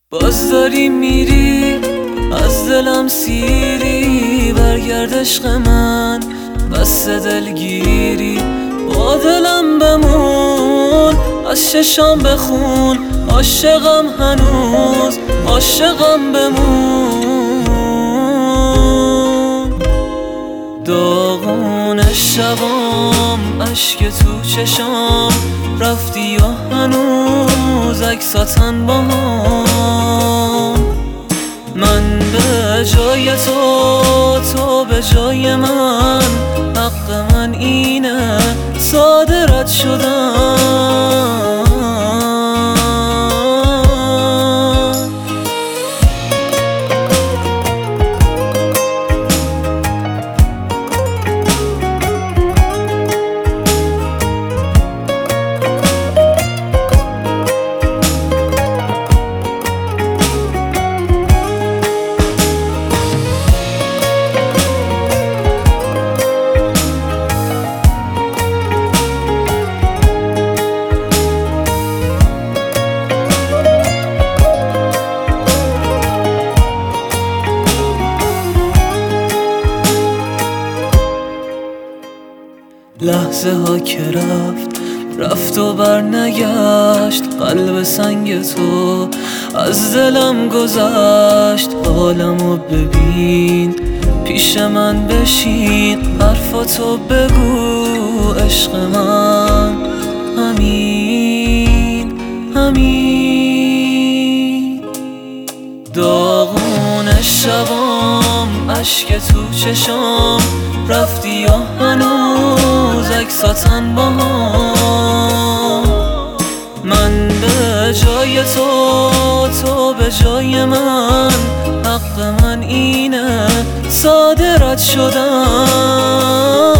باز داری میری از دلم سیری، برگرد عشق من بس دلگیری. با دلم بمون از چشام بخون، عاشقم هنوز عاشقم بمون. داغون شبام اشک تو چشام، رفتی و هنوز عکساتن با هم. من به جای تو به جای من، حق من اینه ساده رد شدم. لحظه ها که رفت و بر نگشت، قلب سنگ تو از دلم گذشت. حالمو ببین پیش من بشین، حرفاتو بگو عشق من. همین داغون شبام اشک تو چشام، رفتی و هنوز عکساتن با هم. من به جای تو به جای من، حق من اینه ساده رد شدم.